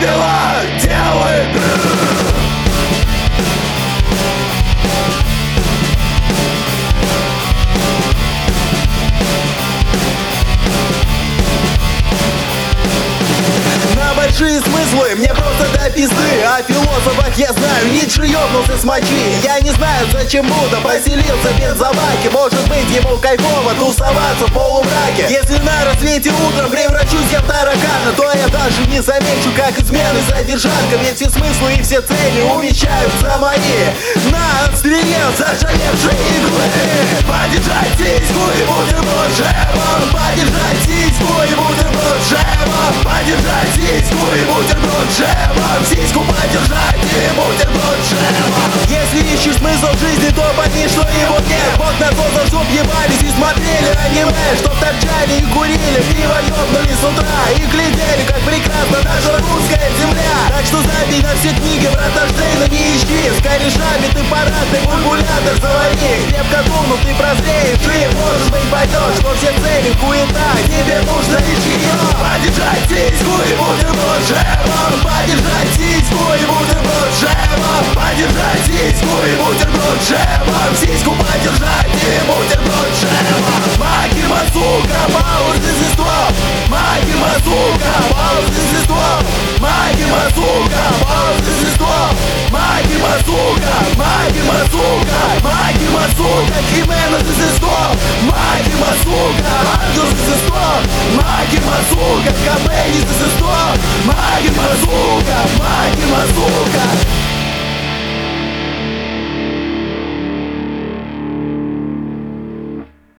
дела делает. Большие смыслы, мне просто до пизды. А философов я знаю, Ницше ёбнулся с мочи. Я не знаю, зачем Будда поселился в бензобаке. Может быть, ему кайфово тусоваться в полумраке. Если на рассвете утром превращусь я в таракана, то я даже не замечу, как измены содержанка. Ведь все смыслы и все цели умещаются мои на острие зашалевшей иглы. Подержать сиську и бутерброд джемом. Подержать сиську и бутерброд джемом. Подержать сиську и бутерброд джемом. Сиську подержать и бутерброд джемом. Если ищешь смысл в жизни, то пойми, что его нет. Бог на то, за чтоб ебались и смотрели аниме. Чтоб торчали и курили, пиво ёбнули с утра. И глядели, как прекрасна наша русская земля. Так что забей на все книги, брата Штейна не ищи. С корешами ты парадный бульбулятор завари. Крепко думал, ты прозреешь и, может быть, пойдешь. Но все цели хуета, тебе нужно лишь ее. Подержать сиську и бутерброд джемом. Подержать сиську и бутерброд джемом. Подержать сиську и бутерброд джемом. Сиську подержать и бутерброд джемом. Маки мазука, пауз естество. Маки мазука, пауз естество. Маки мазука, пауз естество. Маки мазука, маки мазука. Маки мазука, химена естество. Маки мазука.